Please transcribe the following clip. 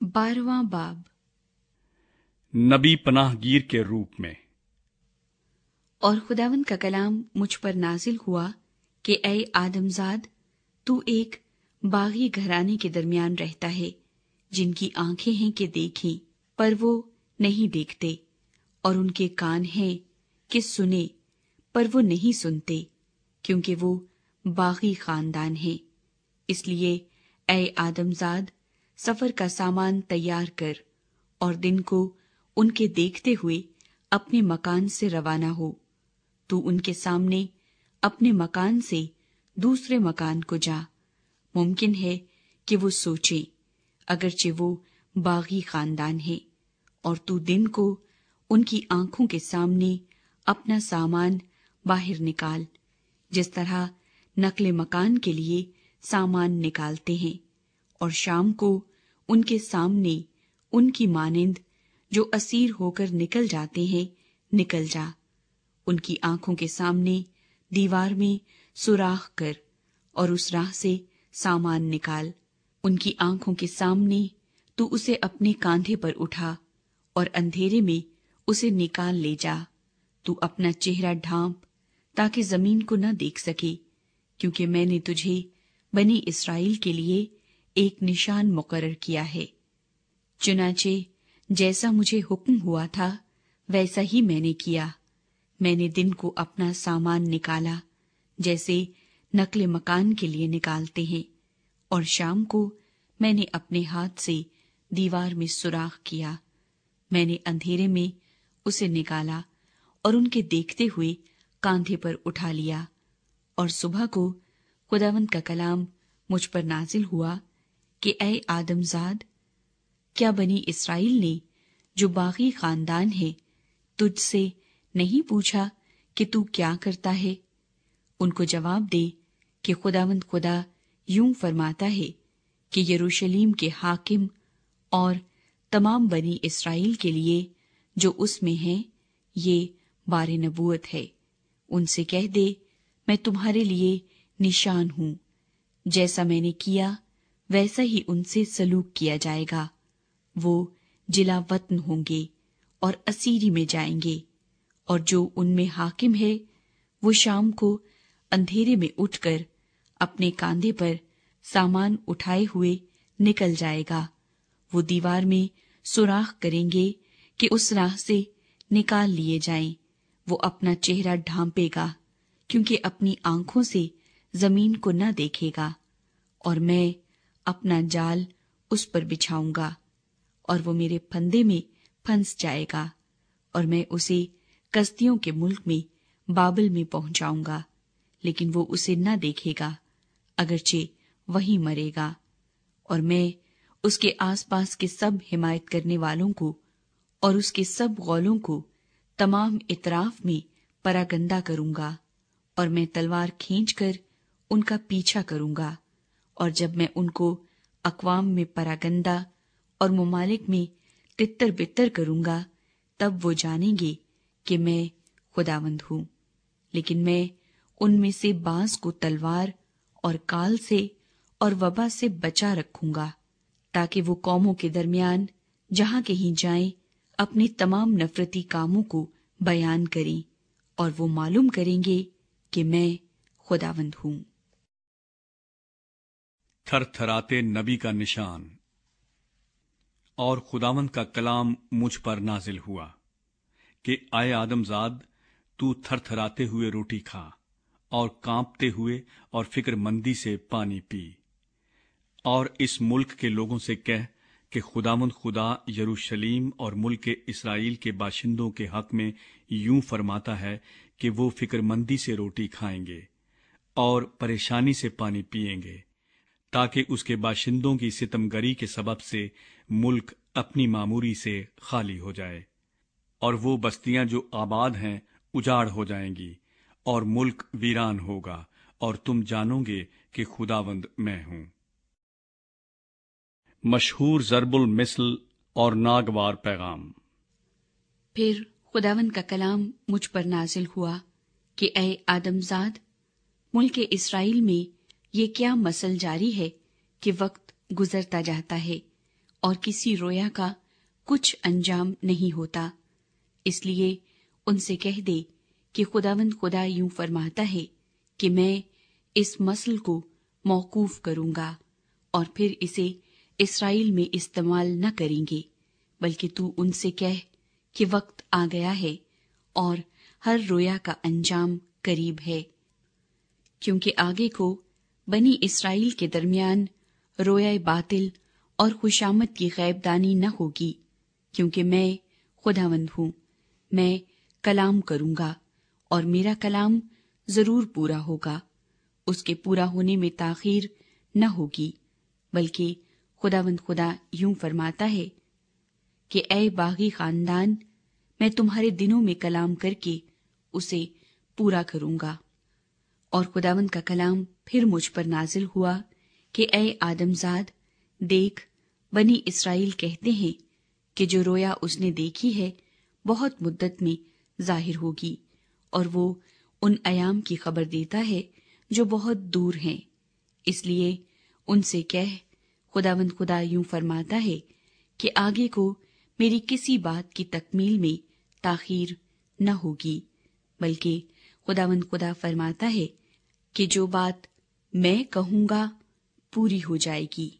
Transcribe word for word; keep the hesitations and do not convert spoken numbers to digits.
बारहवां बाब। नबी पनाह गीर के रूप में। और खुदावंद का कलाम मुझ पर नाजिल हुआ कि ऐ आदमजाद, तू एक बागी घराने के दरमियान रहता है, जिनकी आंखें हैं कि देखें पर वो नहीं देखते, और उनके कान हैं कि सुने पर वो नहीं सुनते, क्योंकि वो बागी खानदान है। इसलिए ऐ आदमजाद, सफर का सामान तैयार कर और दिन को उनके देखते हुए अपने मकान से रवाना हो। तू उनके सामने अपने मकान से दूसरे मकान को जा। मुमकिन है कि वो सोचे, अगरचे वो बागी खानदान है, और तू दिन को उनकी आंखों के सामने अपना सामान बाहर निकाल, जिस तरह नकले मकान के लिए सामान निकालते हैं। और शाम को उनके सामने उनकी मानिंद जो असीर होकर निकल जाते हैं निकल जा। उनकी आंखों के सामने दीवार में सुराख कर और उस राह से सामान निकाल। उनकी आंखों के सामने तू उसे अपने कांधे पर उठा और अंधेरे में उसे निकाल ले जा। तू अपना चेहरा ढांप ताकि जमीन को न देख सके, क्योंकि मैंने तुझे बनी इस्राएल के लिए एक निशान मुकर्रर किया है। चुनाचे जैसा मुझे हुक्म हुआ था वैसा ही मैंने किया। मैंने दिन को अपना सामान निकाला, जैसे नकले मकान के लिए निकालते हैं, और शाम को मैंने अपने हाथ से दीवार में सुराख किया। मैंने अंधेरे में उसे निकाला और उनके देखते हुए कांधे पर उठा लिया। और सुबह को खुदावंद का कलाम मुझ पर नाजिल हुआ कि ऐ आदमजाद, क्या बनी इस्राएल ने जो बागी खानदान है तुझसे नहीं पूछा कि तू क्या करता है? उनको जवाब दे कि खुदावंद खुदा यूं फरमाता है कि यरूशलेम के हाकिम और तमाम बनी इस्राएल के लिए जो उसमें हैं ये बारे नबूवत है। उनसे कह दे, मैं तुम्हारे लिए निशान हूं। जैसा मैंने किया वैसा ही उनसे सलूक किया जाएगा। वो जिला वतन होंगे और असीरी में जाएंगे, और जो उनमें हाकिम है वो शाम को अंधेरे में उठकर अपने कांधे पर सामान उठाए हुए निकल जाएगा। वो दीवार में सुराख करेंगे कि उस राह से निकाल लिए जाएं। वो अपना चेहरा ढांपेगा, क्योंकि अपनी आंखों से जमीन को न देखेगा, और मैं अपना जाल उस पर बिछाऊंगा, और वो मेरे फंदे में फंस जाएगा, और मैं उसे कसदियों के मुल्क में बाबल में पहुंचाऊंगा, लेकिन वो उसे न देखेगा, अगरचे वहीं मरेगा। और मैं उसके आसपास के सब हिमायत करने वालों को और उसके सब गौलों को तमाम इतराफ में परागंदा करूंगा, और मैं तलवार खींचकर उनका पीछा करूंगा। और जब मैं उनको अक़वाम में परागंदा और मुमालिक में तितर बितर करूंगा, तब वो जानेंगे कि मैं खुदावंद हूं। लेकिन मैं उनमें से बाँस को तलवार और काल से और वबा से बचा रखूंगा, ताकि वो कौमों के दरमियान जहां कहीं जाएं अपने तमाम नफरती कामों को बयान करें, और वो मालूम करेंगे कि मैं खुदावंद हूं। थरथराते नबी का निशान। और खुदावंद का कलाम मुझ पर नाजिल हुआ कि आए आदमजाद, तू थरथराते हुए रोटी खा और कांपते हुए और फिक्रमंदी से पानी पी। और इस मुल्क के लोगों से कह कि खुदावंद खुदा यरूशलेम और मुल्क के इस्राएल के बाशिंदों के हक में यूं फरमाता है कि वो फिक्रमंदी से रोटी खाएंगे और परेशानी से पानी पिएंगे, ताकि उसके बाशिंदों की सितमगरी के सबब से मुल्क अपनी मामूरी से खाली हो जाए, और वो बस्तियां जो आबाद हैं उजाड़ हो जाएंगी, और मुल्क वीरान होगा, और तुम जानोगे कि खुदावंद मैं हूं। मशहूर ज़रबुल मिसल और नागवार पैगाम। फिर खुदावंद का कलाम मुझ पर नाजिल हुआ कि ऐ आदमजाद, मुल्क इस्राएल में ये क्या मसल जारी है कि वक्त गुजरता जाता है اور کسی رویا کا کچھ انجام نہیں ہوتا۔ اس لیے ان سے کہہ دے کہ خداوند خدا یوں فرماتا ہے کہ میں اس مسل کو موقوف کروں گا اور پھر اسے اسرائیل میں استعمال نہ کریں گے، بلکہ تو ان سے کہہ کہ وقت آ گیا ہے اور ہر رویا کا انجام قریب ہے، کیونکہ آگے کو بنی اسرائیل کے درمیان رویا باطل اور خوشامد کی غیب دانی نہ ہوگی، کیونکہ میں خداوند ہوں، میں کلام کروں گا اور میرا کلام ضرور پورا ہوگا، اس کے پورا ہونے میں تاخیر نہ ہوگی، بلکہ خداوند خدا یوں فرماتا ہے کہ اے باغی خاندان، میں تمہارے دنوں میں کلام کر کے اسے پورا کروں گا۔ اور خداوند کا کلام پھر مجھ پر نازل ہوا کہ اے آدم زاد، دیکھ، بنی اسرائیل کہتے ہیں کہ جو رویا اس نے دیکھی ہے بہت مدت میں ظاہر ہوگی، اور وہ ان ایام کی خبر دیتا ہے جو بہت دور ہیں۔ اس لیے ان سے کہہ، خداوند خدا یوں فرماتا ہے کہ آگے کو میری کسی بات کی تکمیل میں تاخیر نہ ہوگی، بلکہ خداوند خدا فرماتا ہے کہ جو بات میں کہوں گا پوری ہو جائے گی۔